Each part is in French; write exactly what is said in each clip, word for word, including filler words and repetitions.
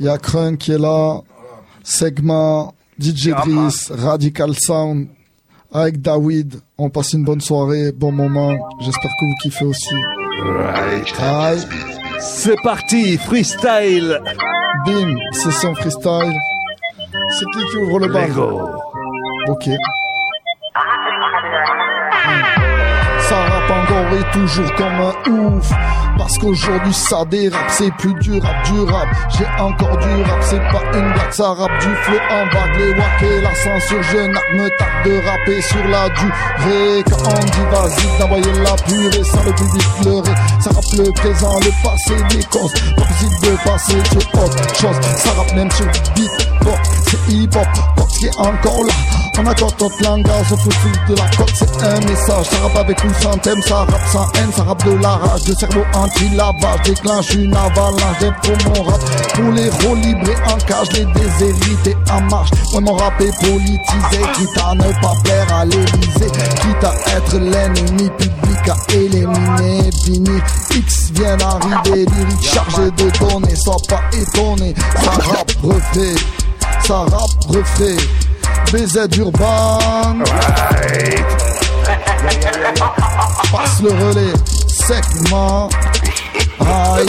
Il y a Crunk qui est là, Segma, D J yeah, Driss, Radical Sound, avec David. On passe une bonne soirée, bon moment. J'espère que vous kiffez aussi. Right. Aïe. C'est parti, freestyle. Bim, session freestyle. C'est qui qui ouvre le bar? Ok. Ça rappe encore et toujours comme un ouf. Parce qu'aujourd'hui ça dérape, c'est plus du rap, du rap. J'ai encore du rap, c'est pas une blague, ça rappe du flow en vague. Les wack et la censure, je me tape de rapper sur la durée. Quand on dit vas-y d'envoyer la purée sans le public pleurer. Ça rappe le présent, le passé, les causes. Pas possible de passer sur autre chose. Ça rappe même sur beatbox, c'est hip-hop, Cox qui est encore là. On accorde notre langage, on fout de la côte, c'est un message. Ça rappe avec ou sans thème, ça rappe sans haine, ça rappe de la rage. Le cerveau anti-lavage, déclenche une avalanche d'impro mon rap. Pour les rôles libres et en cage, les déshérités en marche. Moi mon rap est politisé, quitte à ne pas plaire à l'Élysée, quitte à être l'ennemi public à éliminer. Vini X vient d'arriver, lyrique chargé de données, sois pas étonné. Ça rappe refait, ça rappe refait. B Z Urban, Right. Passe le relais, Segma, aïe.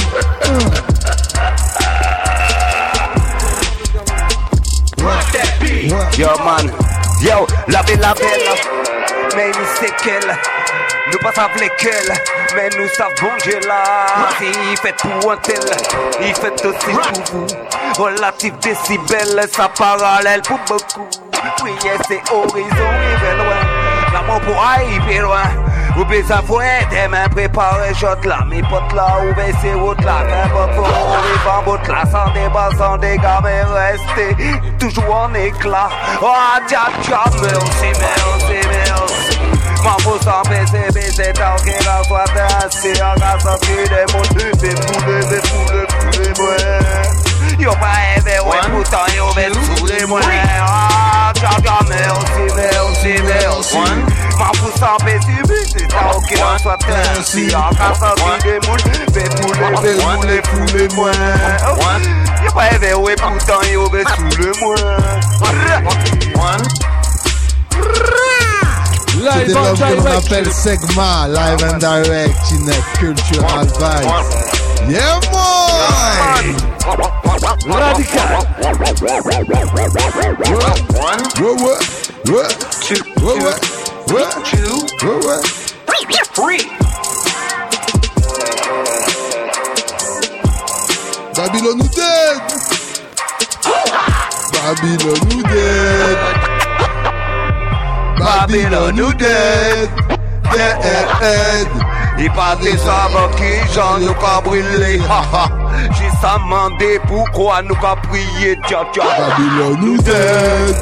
Ouais. Yo man, yo, la belle, la belle, mais nous c'est qu'elle, nous pas savons lesquels, mais nous savons Dieu là. Il fait pour un tel, il fait aussi pour vous. Relatif décibel, ça parallèle pour beaucoup. Oui, c'est horizon, il va loin. L'amour pour arriver loin. Vous besoin pour des mains préparées, shot là. Mes potes là, où baisser route là. N'importe où, on arrive en bout là. Sans débat, sans dégâts, mais restez toujours en éclat. Oh, tcha tcha, merci, merci, merci. M'en faut sans baisser, baisser, tant qu'il a soit ainsi. En cas sorti des mots, c'est foulé, c'est foulé, foulé, ouais. Yo pas aimé, ouais, pourtant yo vais sous les moyens. Ah, tcha tcha, merci, merci, merci. M'en fous sans baisser, baisser, tant qu'il en soit ainsi. En cas sorti des mots, c'est foulé, c'est foulé, foulé, ouais. Yo pas aimé, ouais, pourtant yo vais sous les moyens. C'est l'homme que l'on appelle Segma, live and direct, Chinet Cultural Vibes. Yeah, boy! Radical. One, Ouais, ouais, ouais, two, ouais, ouais, ouais, two, ouais, ouais. three. Babylon ou dead! Babylon ou dead! Babylon ou dead! Dead! Il partait ça qui j'en nous qu'a brûlé. J'ai ça demandé pourquoi nous qu'a prié. Tcha tcha. Babylon ou dead!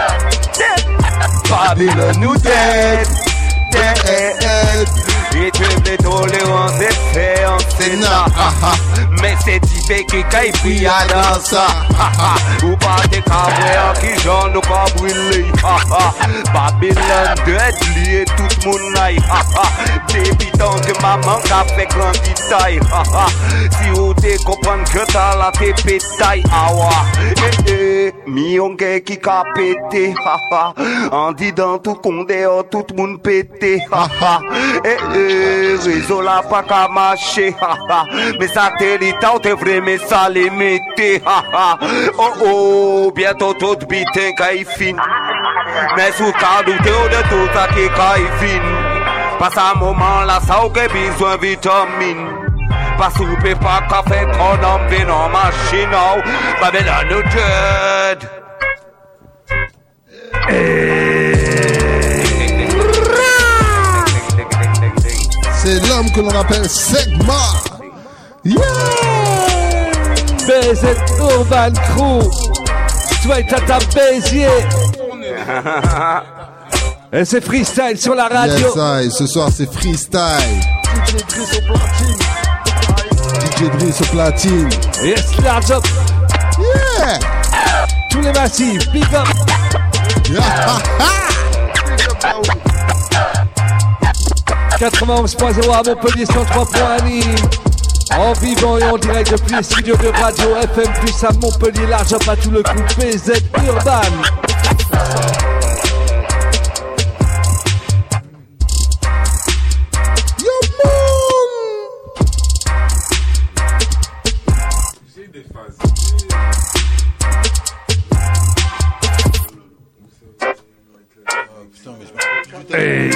Babylon ou dead. Dead! Et tu veux tolérance et faire en sénat. Mais c'est typé qui caille pris à dans ça. Ou pas des cabrères qui j'en nous qu'a brûlé. Babylon dead lié tout le monde aille. Débitant que maman qu'a fait grand détail. Si vous te comprendre que t'as la te pétaille. Awa. Eh eh. Miongue qui qu'a pété. En dit dans tout condé, tout le monde pété. Eh eh. Réseau là pas qu'à marcher. Mais satellite t'es vrai mais ça limité. Oh oh. Bientôt tout bitin qu'aille fin. Mais sous ta doute de tout ça qui qu'aille fin. Pas à un moment là, ça ou que besoin de vitamine. Pas souper, pas café, trop d'envie, non, machine, non. Babylon nous dead. C'est l'homme que l'on appelle Segma. Yeah! B Z Urban Crew. Toi, Tata Béziers. Et c'est freestyle sur la radio. Yes, I. Ce soir c'est freestyle. D J Driss au platine. D J Driss au platine. Yes, large up. Yeah. Tous les massifs, big up. Yeah. quatre-vingt-onze point zéro à Montpellier, cent trois point Nîmes. En vivant et en direct depuis les studios de Radio F M plus à Montpellier, large à tout le coup, B Z Urban. Hey.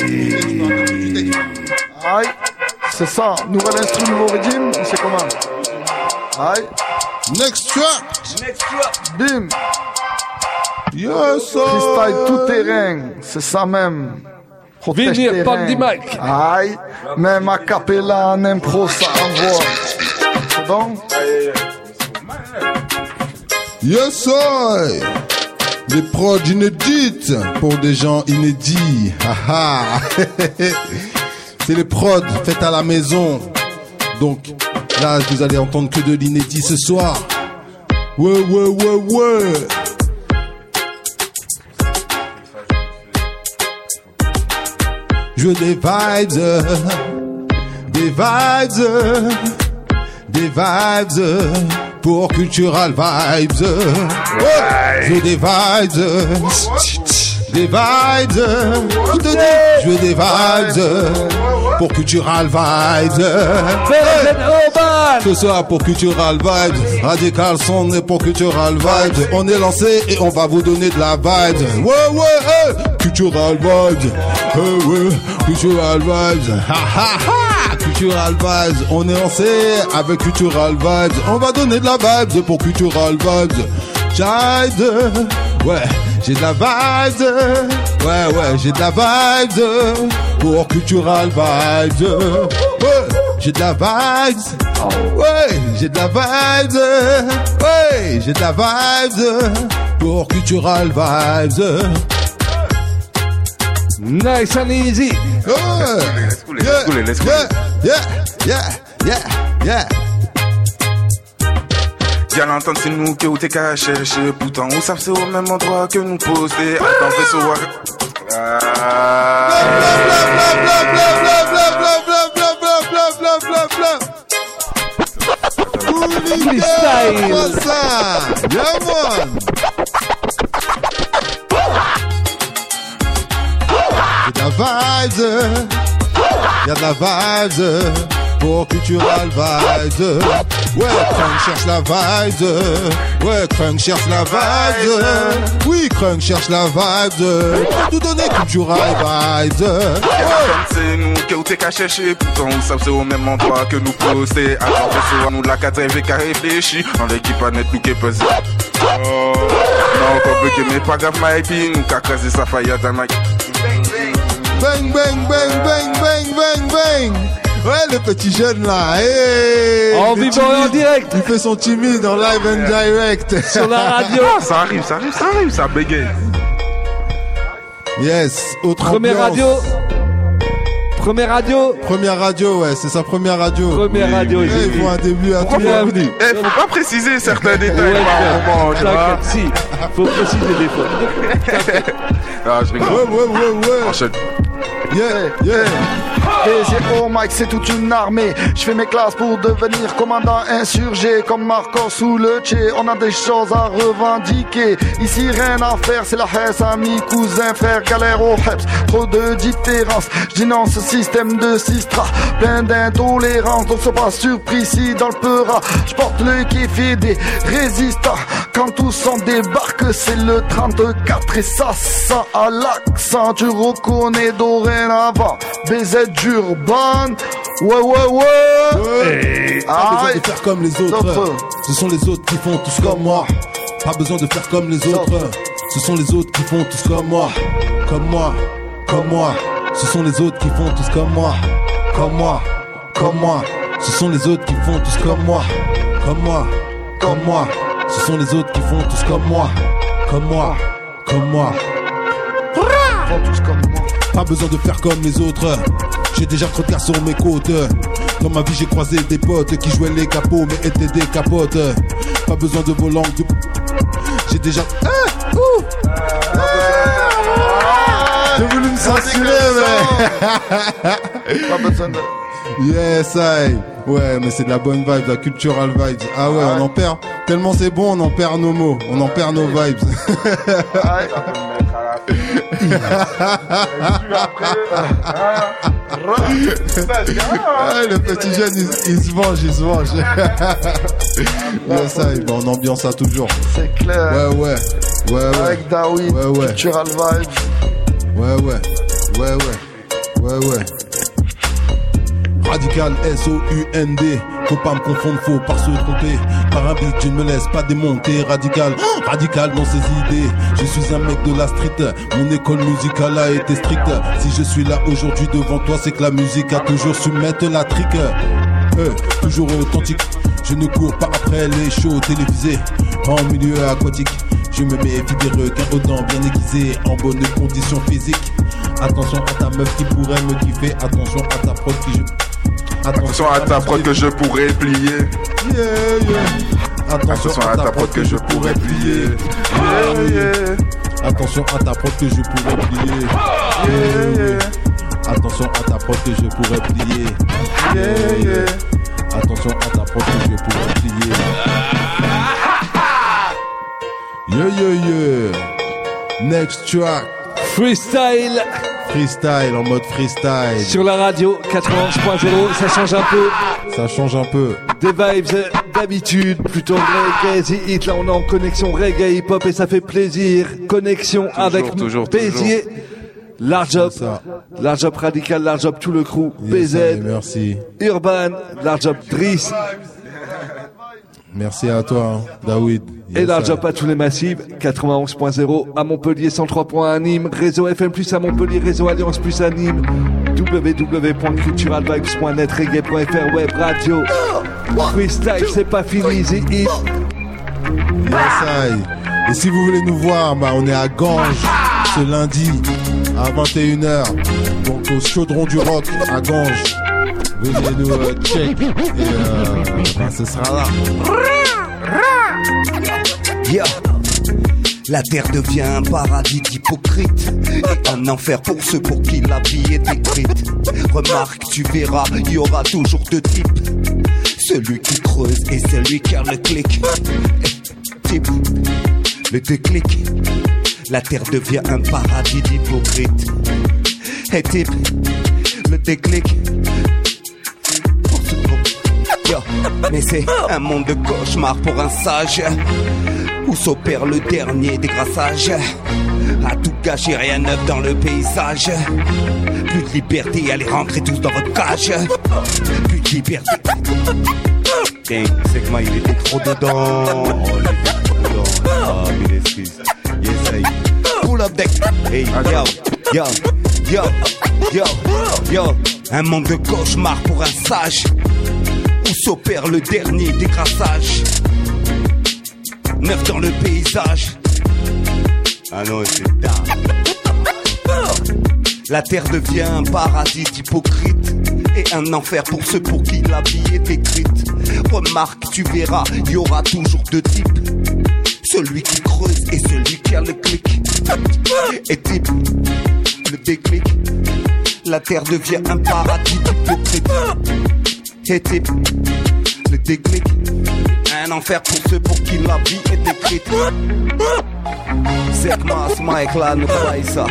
Aïe, c'est ça, nouvel instru, nouveau rythme, c'est comment? Aïe. Next track. Next track. Bim. Yes, sir. Freestyle tout terrain, c'est ça même. Protège Venir, terrain. Pandy Mike. Aïe, même a cappella en impro, ça envoie. C'est bon? Yes, sir. Des prods inédites pour des gens inédits. Haha. C'est les prods faites à la maison. Donc là, vous allez entendre que de l'inédit ce soir. Ouais, ouais, ouais, ouais. Je veux des vibes, des vibes, des vibes pour Cultural Vibes. Ouais. Je veux des vibes, des vibes. Je te dis, je veux des vibes pour Cultural Vibes. B Z Urban. Ce soir pour Cultural Vibes, Radical Son est pour Cultural Vibes. On est lancé et on va vous donner de la vibes. Ouais, ouais, hey. Cultural Vibes. Hey, ouais. Cultural Vibes. Ha, ha, ha. Cultural Vibes. On est lancé avec Cultural Vibes. On va donner de la vibes pour Cultural Vibes. Child. Ouais, j'ai de la vibes. Ouais, ouais, j'ai de la vibes pour Cultural Vibes. Ouais, j'ai de la vibes. Ouais, j'ai de la vibes. Ouais, j'ai de la vibes pour Cultural Vibes. Nice and easy. Yeah, Let's go, let's go, let's go. yeah, yeah, yeah, yeah. Bien entendre c'est nous que où t'es qu'à chercher. Pourtant on savent c'est au même endroit que nous poster. Attends fais ce voir. Freestyle. What's ça? Yeah, man. Y'a de la vibes, y'a de la vibes pour Cultural Vibes. Ouais, Crunk cherche la vibe. Ouais, Crunk cherche la vibe. Oui, Crunk cherche la vibe. Pour tout donner Cultural Vibes. Comme c'est nous que où t'es qu'à chercher. Pourtant on savent c'est au même endroit que nous poster. Attends fais ce nous la quatre avec qu'à réfléchir. Dans l'équipe à net nous qui pesé. Oh, non compliqué mais pas grave my puis nous qu'à craser sa faille à ta mic. Bang, bang, bang, bang, bang, bang, bang. Ouais, le petit jeune là, hey, En le vivant et en timide. direct. Il fait son timide en live and direct. Sur la radio. Ah, ça arrive, ça arrive, ça arrive, ça bégaye. Yes, autre Première ambiance. radio. Première radio. Première radio, ouais, c'est sa première radio. Première Oui, radio. oui, Ouais, j'ai il vu. faut un début à tout. Bienvenue. Eh, faut pas préciser certains détails Ouais, par moment, tu vois. t'inquiète, si. Faut préciser des fois. Ah, je Ouais, rigole. ouais, ouais, ouais. Enchaîne. Yeah, yeah. B Z au mic, c'est toute une armée. Je fais mes classes pour devenir commandant insurgé. Comme Marcos ou le Tché, on a des choses à revendiquer. Ici rien à faire, c'est la haisse, amis, cousins, frères, galère au Heps. Trop de différences, je dénonce ce système de Sistra. Plein d'intolérance, donc sois pas surpris si dans le Peura. Je porte le kéfir des résistants. Quand tous on débarque, c'est le trente-quatre et ça sent à l'accent. Tu reconnais dorénavant B Z Urban. Ouais, ouais, ouais. Ouais. Pas besoin Aïe. de faire comme les autres. Autres. Ce sont les autres qui font tous comme moi. Pas besoin de faire comme les autres. Ce sont les autres qui font tous comme moi. Comme moi, comme moi. Ce sont les autres qui font tous comme moi. Comme moi, comme moi. Ce sont les autres qui font tous comme moi. Comme moi, comme moi. Ce sont les autres qui font tous comme moi. Comme moi, comme moi. Font tous comme moi. Pas besoin de faire comme les autres. J'ai déjà trop de gars sur mes côtes. Dans ma vie j'ai croisé des potes qui jouaient les capots mais étaient des capotes. Pas besoin de volant de... J'ai déjà... Ah, ouh, ah, j'ai voulu me censurer mais... Pas besoin de... Yes, I. Ouais, mais c'est de la bonne vibe, de la cultural vibes. Ah ouais, on en perd. Tellement c'est bon, on en perd nos mots. On en perd nos vibes. Ah, le petit jeune, il, il se venge, il se venge. Yes, I. Bon, on ambiance ça toujours. C'est clair. Ouais, ouais. Ouais, ouais. Avec Daoud, ouais, ouais. cultural vibes. Ouais, ouais. Ouais, ouais. Ouais, ouais. Radical, S O U N D. Faut pas me confondre, faut pas se tromper. Par un beat, je ne me laisse pas démonter. Radical, radical dans ses idées. Je suis un mec de la street. Mon école musicale a été stricte. Si je suis là aujourd'hui devant toi, c'est que la musique a toujours su mettre la trique. Euh, toujours authentique. Je ne cours pas après les shows télévisés. En milieu aquatique, je me méfie des requins aux dents bien aiguisés. En bonne condition physique. Attention à ta meuf qui pourrait me kiffer. Attention à ta prod qui je... Attention à ta prod que je pourrais plier. Yeah, yeah. Attention à ta prod que je pourrais plier. Yeah, yeah. Attention à ta prod que je pourrais plier. Yeah, yeah. Attention à ta prod que je pourrais plier. Yeah, yeah. Attention à ta prod que je pourrais plier. Yeah, yeah, yeah. Next track. Freestyle Freestyle, en mode freestyle. sur la radio quatre-vingt-onze point zéro, ça change un peu. Ça change un peu. Des vibes d'habitude, plutôt reggae, The Hit, là on est en connexion reggae hip-hop et ça fait plaisir. Connexion Toujours, avec toujours, Béziers. Large up, C'est ça. large up radical, large up tout le crew, Yes, B Z, allez, merci. Urban, large up Driss Merci à toi, hein, Daoud. et Yes, large allez. up à tous les massifs, quatre-vingt-onze point zéro à Montpellier, cent trois point un à Nîmes, réseau F M plus à Montpellier, réseau Alliance plus à Nîmes, w w w point cultural vibes point net, reggae point f r, web radio. Freestyle, c'est pas fini, The Hit. Yes, aïe. Et si vous voulez nous voir, bah, on est à Ganges ce lundi à vingt et une heures. Donc au Chaudron du Rock à Ganges. Venez nous euh, check. Et euh, bah, ce sera là. Yeah. La terre devient un paradis d'hypocrites et un enfer pour ceux pour qui la vie est écrite. Remarque, tu verras, il y aura toujours deux types. Celui qui creuse et celui qui a le clic. Type, le déclic. La terre devient un paradis d'hypocrites. Et type, le déclic. Yo, mais c'est un monde de cauchemar pour un sage, où s'opère le dernier dégraissage. À tout gâcher, rien neuf dans le paysage. Plus de liberté, allez rentrer tous dans votre cage. Plus de liberté. Dang, c'est que moi il était trop dedans. Oh, il était trop dedans. Ah, mais excuse. Yes, I. Pull up deck. Hey, yo, yo, yo, yo, yo. Un monde de cauchemar pour un sage, où s'opère le dernier décrassage. Neuf dans le paysage. Ah non, c'est tard. La terre devient un paradis d'hypocrites et un enfer pour ceux pour qui la vie est écrite. Remarque, tu verras, il y aura toujours deux types. Celui qui creuse et celui qui a le clic. Et type, le déclic. La terre devient un paradis d'hypocrites. Et type, le déclic. Un enfer pour ceux pour qui la vie est écrite. C'est que moi, ce mec là, ne croyez ça.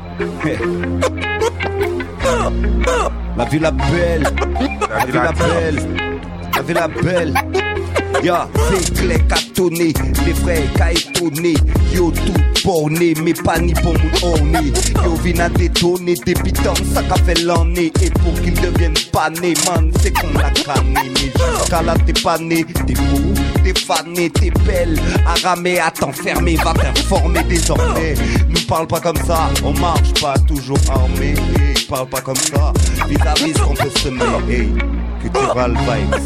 La vie la belle, la vie la belle, la vie la belle. Ya, c'est clair qu'à tonner, les frères qu'à étonner. Yo tout borné, mais pas ni pour mon orné. Yo vin à détonner, débitant, ça qu'a fait l'année. Et pour qu'ils deviennent panés, man, c'est qu'on l'a canné. Mais jusqu'à là t'es pané, t'es beau, t'es fané, t'es belle. À ramer, à t'enfermer, va t'informer désormais. Nous parle pas comme ça, on marche pas toujours armé. Hey, parle pas comme ça, vis-à-vis qu'on peut semer. Hey, cultural vibes.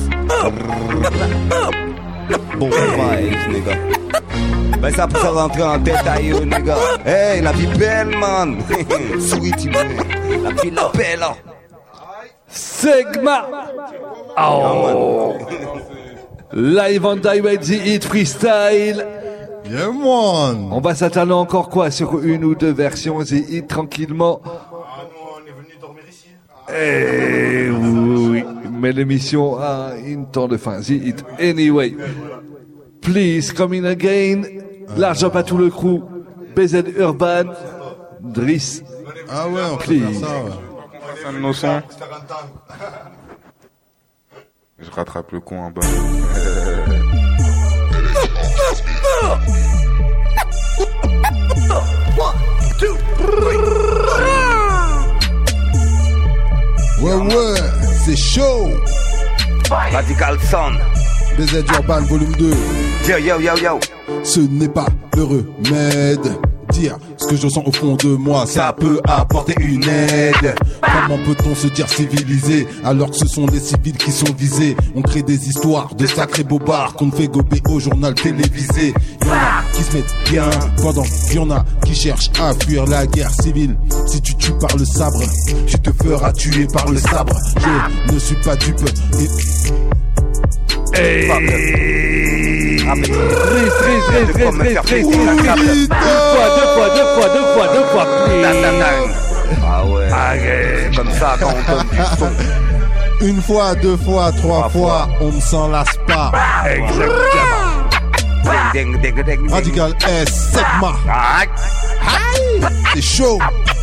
Bon vibes, nigga. Ben ça peut rentrer en détail, nigga. Hey, la vie belle, man. Souris, tu veux. La vie la belle. Segma. Oh. Live on direct, The Hit freestyle. Yeah, man. On va s'attarder encore quoi sur une ou deux versions The Hit tranquillement. Ah non, on est venu dormir ici. Eh oui. met l'émission à une temps de fin. The Hit Anyway. Please come in again. Large up à tout le crew. B Z Urban. Driss. Ah ouais, on peut Please. faire ça, ouais. Un de nos sons. Je rattrape le con en bas. Ouais, ouais, c'est chaud. Radical Sound. B Z Urban volume deux. Yo yo yo yo. Ce n'est pas le remède. Dire ce que je ressens au fond de moi, ça peut apporter une aide. Comment peut-on se dire civilisé alors que ce sont les civils qui sont visés? On crée des histoires de sacrés bobards qu'on fait gober au journal télévisé. Y'en a qui se mettent bien pendant qu'il y en a qui cherchent à fuir la guerre civile. Si tu tues par le sabre, tu te feras tuer par le sabre. Je ne suis pas dupe et... Hey. Triste, Triste, triste, triste, triste, triste. Une fois, deux fois, deux fois, deux fois, deux fois. Ah ouais. C'est comme ça quand on donne du son. Une fois, deux fois, trois fois, on ne s'en lasse pas. Ding, ding, ding, ding. Radical S, Segma. C'est chaud.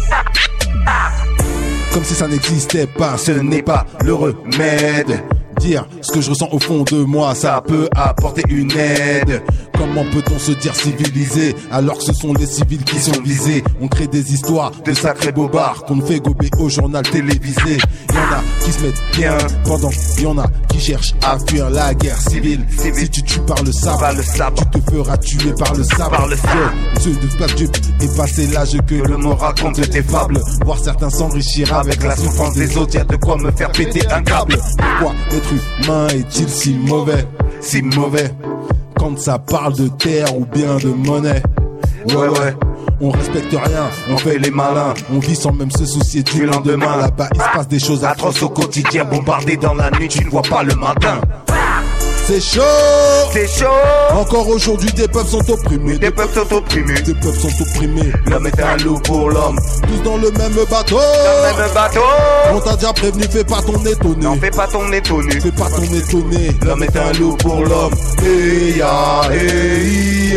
Comme si ça n'existait pas, ce n'est pas le remède. Dire ce que je ressens au fond de moi, ça peut apporter une aide. Comment peut-on se dire civilisé alors que ce sont les civils qui sont visés? On crée des histoires de sacrés bobards qu'on fait gober au journal télévisé. Y'en a qui se mettent bien pendant y'en a qui cherchent à fuir la guerre civile. Si tu tues par le sabre, tu te feras tuer par le sabre. Ceux de pas dupe et passer l'âge que le mot raconte des fables. Voir certains s'enrichir avec la souffrance des autres, y'a de quoi me faire péter un câble. Pourquoi l'être humain est-il si mauvais, si mauvais quand ça parle de terre ou bien de monnaie? Ouais ouais, on respecte rien, on fait les malins, on vit sans même se soucier du lendemain. Là-bas il se passe des choses atroces au quotidien, bombardé dans la nuit, tu ne vois pas le matin. C'est chaud, c'est chaud. Encore aujourd'hui des peuples sont opprimés, des peuples sont opprimés, des peuples sont opprimés. L'homme est un loup pour l'homme, tous dans le même bateau, dans le même bateau. On t'a déjà prévenu, fais pas ton étonné. Non, fais pas ton étonné, fais pas ton étonné. L'homme est un loup pour l'homme. Hey ya, hey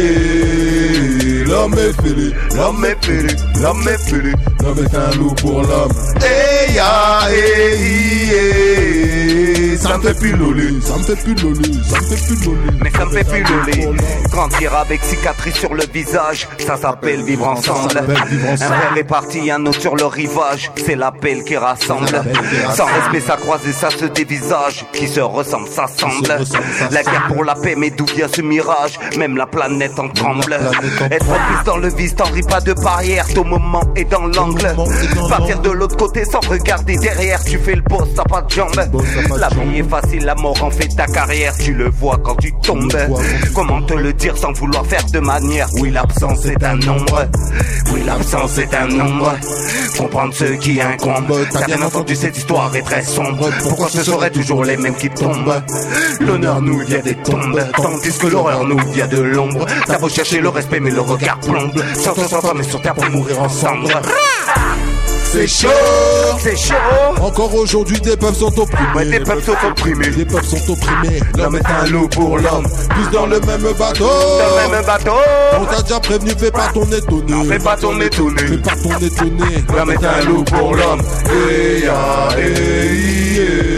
yeah. L'homme est fêlé, l'homme est fêlé, l'homme est fêlé. L'homme est un loup pour l'homme. Hey ya, hey yeah. Ça me fait plus loler, ça me fait plus loler, ça me fait plus loler. Mais ça me fait plus loler. Grandir avec cicatrice sur le visage, ça s'appelle vivre ensemble. Un frère est parti, un autre sur le rivage, c'est l'appel qui rassemble. Sans respect, ça croise et ça se dévisage. Qui se ressemble, ça semble. La guerre pour la paix, mais d'où vient ce mirage? Même la planète en tremble. Être plus dans le vice, t'en ris pas de barrière. Ton moment est dans l'angle. Partir de l'autre côté sans regarder derrière. Tu fais le boss, t'as pas de jambes. La vie est facile, la mort en fait ta carrière. Tu le vois quand tu tombes. Comment te le dire sans vouloir faire de manière? Oui, l'absence est un nombre. Oui, l'absence est un nombre. Comprendre ce qui incombe. T'as bien entendu, cette histoire est très sombre. Pourquoi ce seraient toujours les mêmes qui tombent? L'honneur nous vient des tombes, tandis que l'horreur nous vient de l'ombre. T'as beau chercher le respect, mais le regard plombe. Sans toi, sans toi, mais sur terre pour mourir ensemble. C'est chaud, c'est chaud. Encore aujourd'hui des peuples sont opprimés. Ouais, des peuples sont opprimés. Des peuples sont opprimés. L'homme est un loup pour l'homme. Tous dans le même bateau. Dans le même bateau. On t'a déjà prévenu, fais pas ton étonné. Non, fais pas ton étonné. Fais pas ton étonné. L'homme est un loup pour l'homme. Hey ya, hey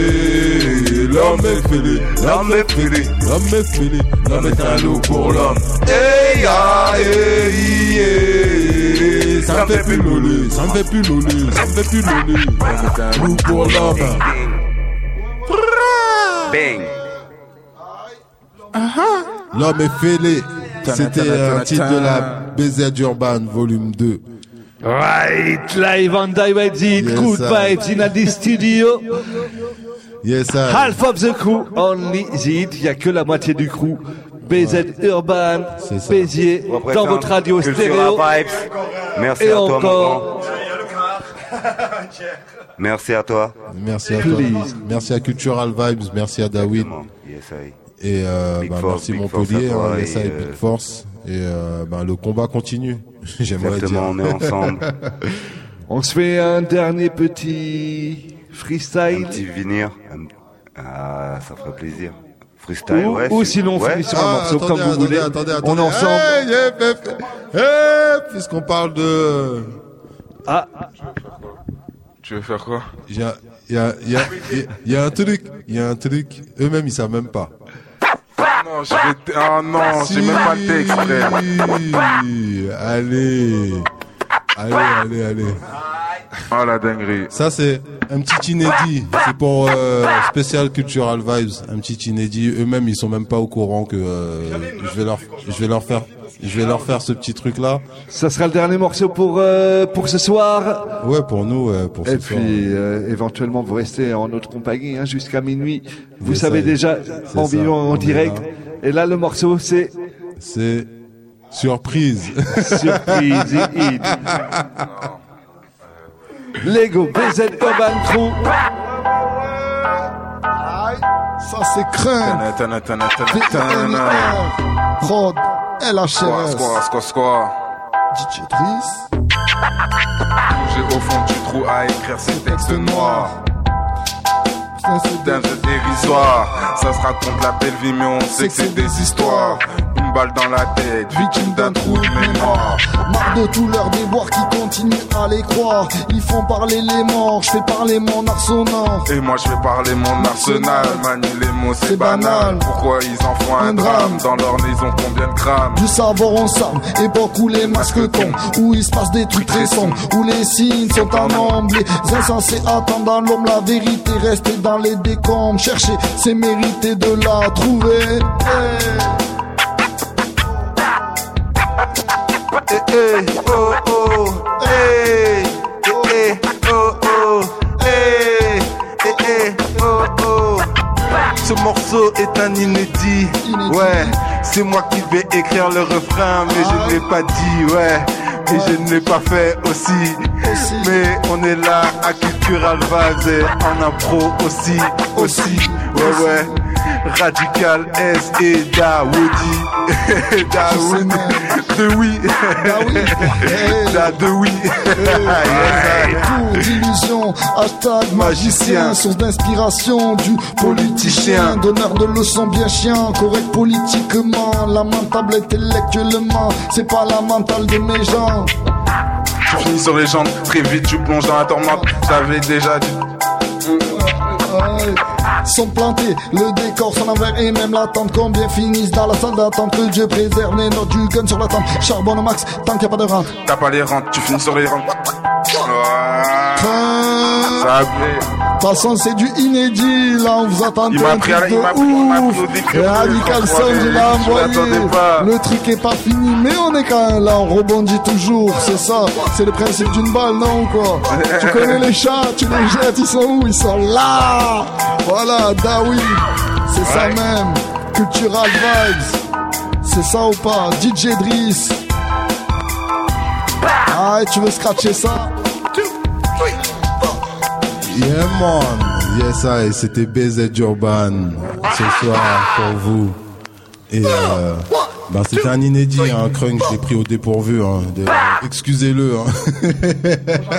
yeah. L'homme est fêlé, l'homme est fêlé, l'homme est fêlé. L'homme est un loup pour l'homme. Hey ya, hey yeah. Ça me fait plus loler, ça me fait plus loler, ça me fait plus loler. L'homme est un loup pour l'homme. Bang. L'homme est fêlé. C'était un titre de la B Z Urban volume deux. Right, live on Direct Zit, Yes, good sir. vibes in the studio. Yes, sir. Half of the crew, only Zit, il n'y a que la moitié du crew. B Z Urban, C'est ça. Béziers, dans votre radio stéréo. Vibes. Merci Et à toi, mon encore. grand. Merci à toi. Merci à toi. Please. Merci à Cultural Vibes, merci à David. Yes, I. Et euh, Big bah, force, merci big Montpellier, force à toi hein, yes, et, I, euh, Big Force. Et euh, bah, le combat continue, j'aimerais dire. Exactement, on est ensemble. On se fait un dernier petit freestyle. Un petit vinir. Un, Ah, ça ferait plaisir. Freestyle, ou, ouais. ou c'est- sinon on ouais. finit sur Ah, un morceau attendez, comme vous attendez, voulez. attendez, attendez. On est ensemble. Hey, yep, yep, yep, puisqu'on parle de... Ah, Tu veux faire quoi? Il y a, il y a, il y a, il y a un truc, il y a un truc. Eux-mêmes, ils savent même pas. Non, je vais... Ah non, j'ai même pas le texte, frère. Allez. Allez, allez, allez. Oh la dinguerie. Ça, c'est un petit inédit. C'est pour euh, Special Cultural Vibes. Un petit inédit. Eux-mêmes, ils sont même pas au courant que euh, je vais leur, je vais leur faire, je vais leur faire ce petit truc-là. ça sera le dernier morceau pour euh, pour ce soir. Ouais, pour nous, ouais, pour ce Et soir. puis euh, éventuellement vous restez en notre compagnie hein, jusqu'à minuit. Vous Mais savez ça, déjà c'est en ça, vivant on en est direct. là. Et là le morceau c'est C'est surprise. Surprise Hit. Lego B Z Urban Crew. Ça c'est Crun, Tana, tana, tana, P tana, N tana. R, Prod, L H Squaw, R S, squaw, squaw, squaw. D J Driss, J'ai au fond du trou à écrire ces textes noirs. putain c'est D'un jeu dérisoire, ça se raconte la belle vie, mais on sait que c'est des histoires. Une balle dans la tête, victime d'un trou de mémoire. marre de tous leurs déboires qui continuent à les croire. Ils font parler les morts, je fais parler mon arsenal. Et moi je vais parler mon arsenal, manier les mots c'est C'est banal. banal. Pourquoi ils en font un Un drame? drame. Dans leur nez ils ont combien de grammes? Du savoir on sable, époque où les masques tombent, où il se passe des trucs très sombres, où les signes sont en nombre, les insensés attendent dans l'ombre, la vérité reste dans les décombres. Chercher, c'est mériter de la trouver. Hey. Eh, eh, oh, oh, eh, eh, eh, oh, oh, eh, eh, eh, oh, oh. Ce morceau est un inédit, Inédit. ouais. C'est moi qui vais écrire le refrain, mais je ne l'ai pas dit, ouais. Et je ne l'ai pas fait aussi. Aussi. Mais on est là à Cultural Vibes et en impro aussi, aussi, ouais, ouais. Radical S et Dawoodi. Dawoodi. De oui. Daoudi. Hey. Da de oui. Tour d'illusion, hashtag magicien, source d'inspiration du politicien, donneur de leçons bien chien, correct politiquement, lamentable intellectuellement, c'est pas la mentale de mes gens. Je finis sur les jambes, très vite je plonge dans la tourmente. J'avais déjà dit. Ouais. Sont plantés, le décor, son envers et même l'attente. Combien finissent dans la salle d'attente? Que Dieu préserve les notes du gun sur la tente. Charbonne au max, tant qu'il n'y a pas de rente. T'as pas les rentes, tu finis sur les rentes. Ah, Fin. ça a pris. De toute façon, c'est du inédit. Là, on vous attend. Il m'a pris à- il m'a pris- il m'a pris au décret. Et Radical Sound, il a Je envoyé. l'attendais pas. Le truc est pas fini, mais on est quand même là. On rebondit toujours. C'est ça. C'est le principe d'une balle, non, ou quoi? Tu connais les chats, tu les jettes. Ils sont où? Ils sont là. Voilà, Daoui. C'est ça Ouais. même. Cultural Vibes. C'est ça ou pas? D J Driss. Ah, tu veux scratcher ça? Yeah man, yes I, c'était B Z Urban ce soir pour vous. Et euh, bah c'était un inédit, un hein, crunk, je l'ai pris au dépourvu. Hein, de- excusez-le. Hein.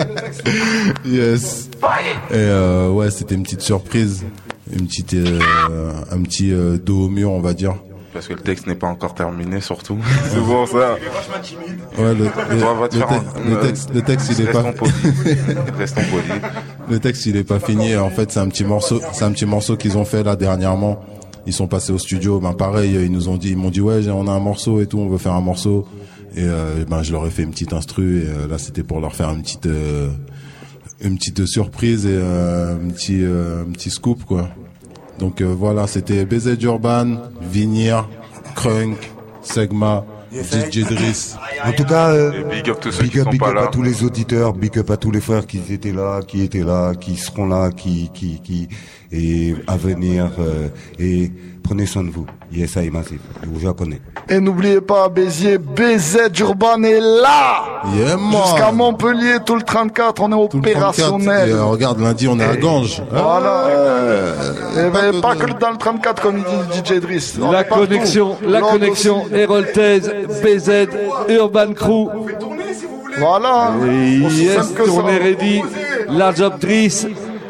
Yes. Et euh, ouais, c'était une petite surprise, une petite, euh, un petit euh, dos au mur, on va dire. Parce que le texte n'est pas encore terminé, surtout. C'est bon, ça. Ouais, le, le, On va te le faire te- un- le texte, le texte, il est pas. Restons polis. Restons polis. Le texte il est pas fini. En fait c'est un petit morceau, c'est un petit morceau qu'ils ont fait là dernièrement. Ils sont passés au studio. Ben pareil, ils nous ont dit, ils m'ont dit ouais, on a un morceau et tout, on veut faire un morceau. Et euh, ben je leur ai fait une petite instru. Et euh, là c'était pour leur faire une petite, euh, une petite surprise et euh, un petit, euh, un petit scoop quoi. Donc euh, voilà, c'était B Z Urban, Vinir, Crunk, Segma, D J Driss. En tout cas, euh, Et big up tous ceux big qui up, sont big pas up là. à tous les auditeurs, big up à tous les frères qui étaient là, qui étaient là, qui seront là, qui, qui, qui, et à venir, euh, et prenez soin de vous. Yes, I massive. Je vous en connais. Et n'oubliez pas, Béziers, B Z Urban est là. Yeah, man. Jusqu'à Montpellier, tout le trente-quatre, on est Tout le trente-quatre. opérationnel. Et, euh, regarde, lundi on est à Ganges. Voilà. Ah, Et ben, pas que dans le trente-quatre, comme il dit D J Driss. On La est partout. connexion, la Londres connexion aussi. Héroltaise, B Z, Urban Crew. Voilà. Et Aussi yes, simple que ça. on est ready. La job Driss.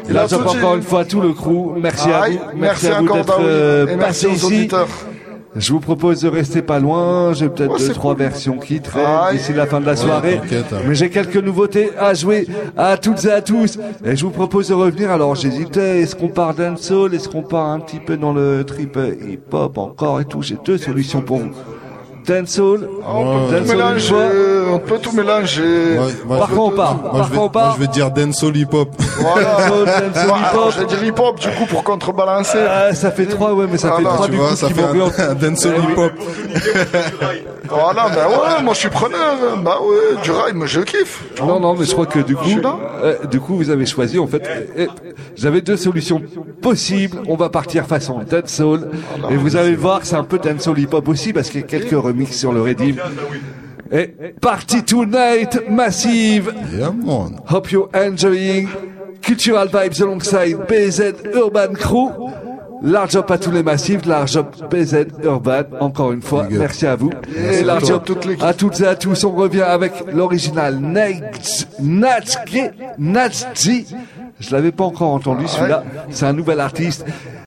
Il Là, a tout dit. encore une fois tout le crew. Merci à Aïe, vous. merci à vous encore, d'être Daoui. euh, Et merci passé aux ici. auditeurs. Je vous propose de rester pas loin. J'ai peut-être Ouais, deux, c'est trois cool. versions qui traînent Aïe. d'ici la fin de la soirée. t'inquiète, hein. Mais j'ai quelques nouveautés à jouer à toutes et à tous. Et je vous propose de revenir. Alors, j'hésitais. Est-ce qu'on part dancehall? Est-ce qu'on part un petit peu dans le trip hip-hop encore et tout? J'ai deux solutions pour vous. Dancehall. On peut tout Dancehall une mélanger. fois. On peut tout mélanger. Ouais, moi, Par je vais- contre, on part. Moi, Par je vais, contre, on part. moi, je vais te dire dancehall hip-hop. Voilà. Dancehall, dancehall, Bah, alors, hip-hop. je vais dire hip-hop du coup pour contrebalancer. Ah, ça fait trois, ouais, mais ça Voilà, fait trois Tu du vois, coup ça qui fait vont rien. un, un dancehall Eh oui. hip-hop. Voilà, bah ouais, moi je suis preneur. Bah ouais, du rail, moi je kiffe. Non, non, mais je crois que du coup, suis là. euh, du coup, vous avez choisi, en fait, euh, j'avais deux solutions possibles. On va partir façon dancehall. Et vous allez voir, c'est un peu dancehall hip-hop aussi, parce qu'il y a quelques remixes sur le Redim. Et Party Tonight Massive. Yeah, man. Hope you're enjoying Cultural Vibes alongside B Z Urban Crew. Large up à tous les massifs, large up B Z Urban, encore une fois, Big up. merci à vous. Merci et à large toi. up à toutes et à tous, on revient avec l'original Nats- Natski, Natski. Je l'avais pas encore entendu celui-là, c'est un nouvel artiste.